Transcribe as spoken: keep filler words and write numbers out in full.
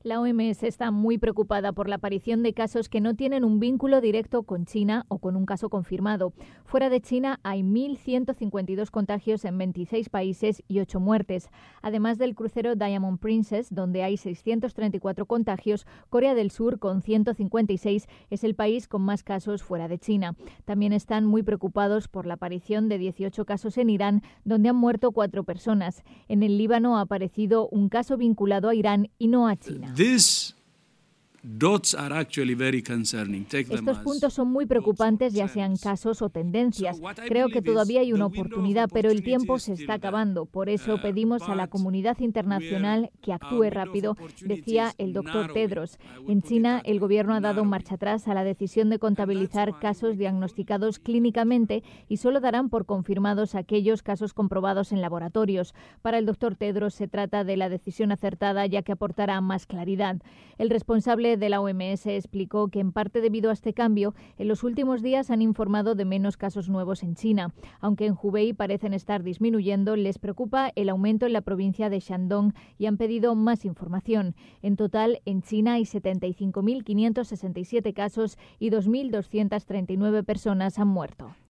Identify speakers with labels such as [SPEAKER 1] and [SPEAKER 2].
[SPEAKER 1] La O M S está muy preocupada por la aparición de casos que no tienen un vínculo directo con China o con un caso confirmado. Fuera de China hay mil ciento cincuenta y dos contagios en veintiséis países y ocho muertes. Además del crucero Diamond Princess, donde hay seiscientos treinta y cuatro contagios, Corea del Sur, con ciento cincuenta y seis, es el país con más casos fuera de China. También están muy preocupados por la aparición de dieciocho casos en Irán, donde han muerto cuatro personas. En el Líbano ha aparecido un caso vinculado a Irán y no a China.
[SPEAKER 2] These dots are actually very concerning. Take them
[SPEAKER 1] Estos
[SPEAKER 2] as
[SPEAKER 1] puntos son muy preocupantes, ya sean casos o tendencias. Creo que todavía hay una oportunidad, pero el tiempo se está acabando. Por eso pedimos a la comunidad internacional que actúe rápido, decía el doctor Tedros. En China, el gobierno ha dado marcha atrás a la decisión de contabilizar casos diagnosticados clínicamente y solo darán por confirmados aquellos casos comprobados en laboratorios. Para el doctor Tedros se trata de la decisión acertada, ya que aportará más claridad. El responsable de la O M S explicó que en parte debido a este cambio, en los últimos días han informado de menos casos nuevos en China. Aunque en Hubei parecen estar disminuyendo, les preocupa el aumento en la provincia de Shandong y han pedido más información. En total, en China hay setenta y cinco mil quinientos sesenta y siete casos y dos mil doscientas treinta y nueve personas han muerto.